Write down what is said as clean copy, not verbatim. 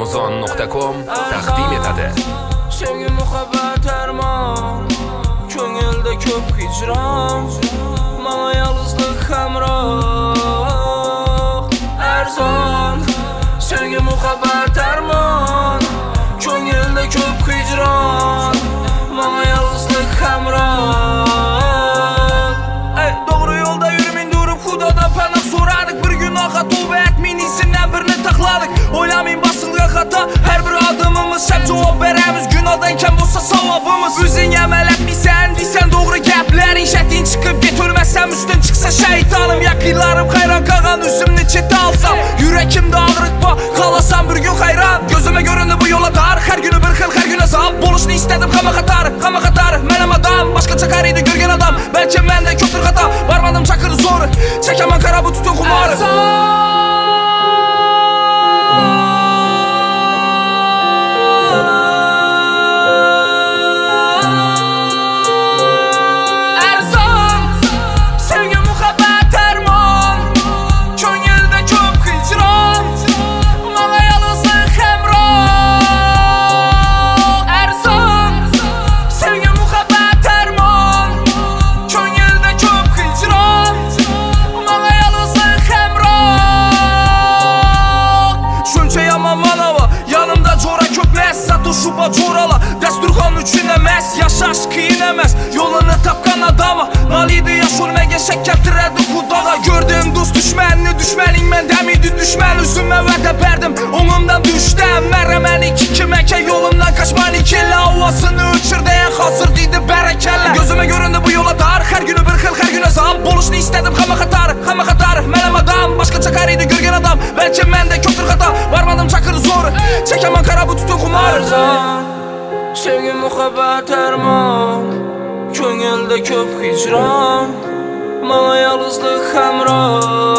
Amazon.com taqdim etadi. Sevgi muhabbat armon, ko'ngilda ko'p hijron, mana yolg'izlik hamroh arzon. Sevgi muhabbat armon, ko'ngilda ko'p hijron, mana yolg'izlik hamroh. Doğru yolda yürümin durup Xudodan panoh so'radik. Bir gunohga tavba etmeyin, isimdan birini takladik. O'ylamayın basılgan xata, her bir adımımız hep cevap beremiz. Günahdan kam bo'lsa savobimiz. O'zing amal etmiysan deysan doğru gaplaring, shating chiqib ket, o'lmasam üstün chiqsa shaytonim. Yaqinlarim hayron qolgan, o'zimni chetga olsam, yurakimda og'riq bor, qolasam bir kun hayron. Ko'zimga ko'rindi bu yo'lda dar, har kuni bir xil, har kuni azob bo'lishni istadim. Hamma xatar, men odam, boshqacha qaraydi ko'rgan odam. Balki menda ko'pdir xato, barmadim chaqirdi zo'ri, chekaman qara bu tutun xumori. Şuba corala, dasturxon uchun emas, yashash qiyin emas. Yo'lini topgan odam noliydi, yosh o'lmagan shak keltiradi Xudoga. Ko'rdim do'st dushmanni, dushmaning men demiydi dushman. O'zimga va'da berdim, o'ngimdan tushdim. Maraman ikki kim ekan, yo'limdan qochman ikala. Ovozini o'chirdi, hozir deydi barakalla. Ko'zimga ko'rindi bu yo'lda dar, har kuni bir xil, har kuni azob bo'lishni istadim. Hamma xatar, men odam, boshqacha qaraydi ko'rgan odam. Balki menda ko'pdir xato, barmadim chaqirdi zo'ri, chekaman qara bu tutun xumori. Sevgi muhabbat armon, ko'ngilda ko'p hijron, mana yolg'izlik hamroh